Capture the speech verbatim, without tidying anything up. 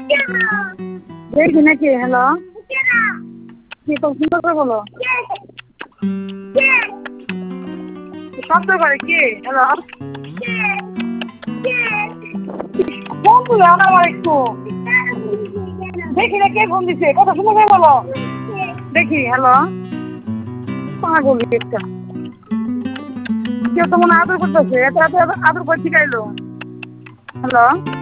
দেখি নাকি? হ্যালো, কি তো সুন্দর করে বলো। শব্দ করে কি? হ্যালো, ফোন তুলে আনো আমার একটু। দেখি না কে ফোন দিছে, কথা সুন্দর করে বলো। দেখি। হ্যালো, পাগল একটা। কেউ তো মনে আদর করতেছে, এত এত আদর করে শিখাইলো। হ্যালো।